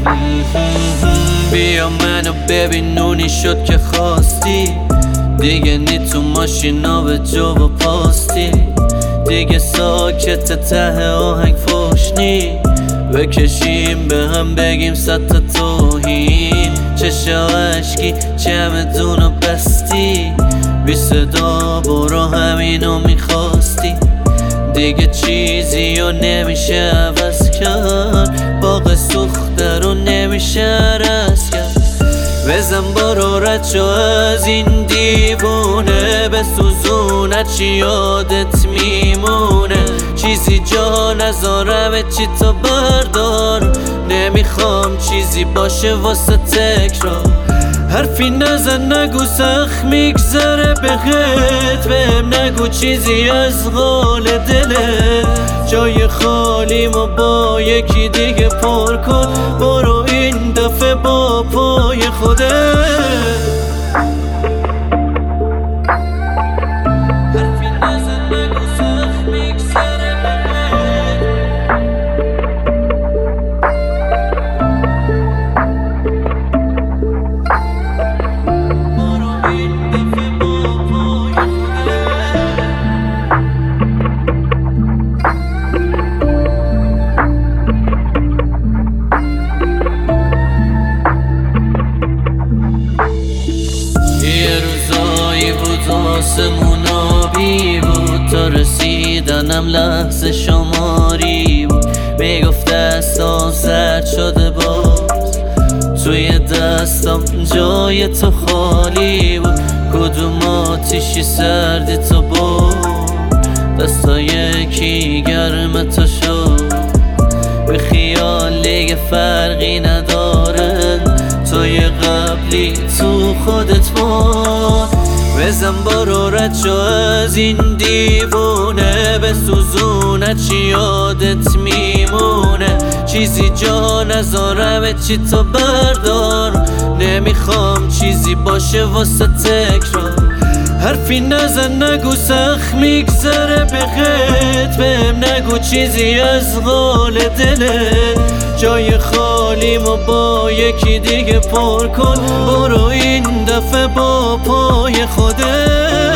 بیا منو ببین نونی شد که خواستی دیگه نی تو ماشینا به جو و پاستی دیگه ساکت ته آهنگ فوشنی بکشیم به هم بگیم صد تا توهین چشم عشقی چمدونو بستی بی صدا برو همینو میخواستی دیگه چیزی رو نمیشه عوض کرد باغ سوخته رو نمیشه عرض کرد بزن برو رد شو از این دیوونه بسوزونت چی یادت میمونه چیزی جا نذارم چی تو بردار نمیخوام چیزی باشه واسه تکرار حرفی نزن نگو سخت میگذره بهت بهم نگو چیزی از قال دلت جای خالیمو با یکی دیگه پر کن برو این دفعه با پای خودت حرفی نزن نگو سخت میگذره بهت برو این دفعه با پای خودت یه روزایی بود آسمون آبی بود تا رسیدنم لحظه شماری بود میگفت دستام سرد شده باز توی دستام جای تو خالی بود کدوم آتیشی سردی تو بود دستا یکی گرم تو شد به خیال دیگه فرقی نداره توی قبلی تو خودت بود بزن برو رد شو از این دیوونه بسوزونت چی یادت میمونه چیزی جا نذارم چی تو بردار نمیخوام چیزی باشه واسه تکرار حرفی نزن نگو سخت میگذره بهت بهم نگو چیزی از قال دلت جای خالیمو با یکی دیگه پر کن برو این دفعه با پای خودت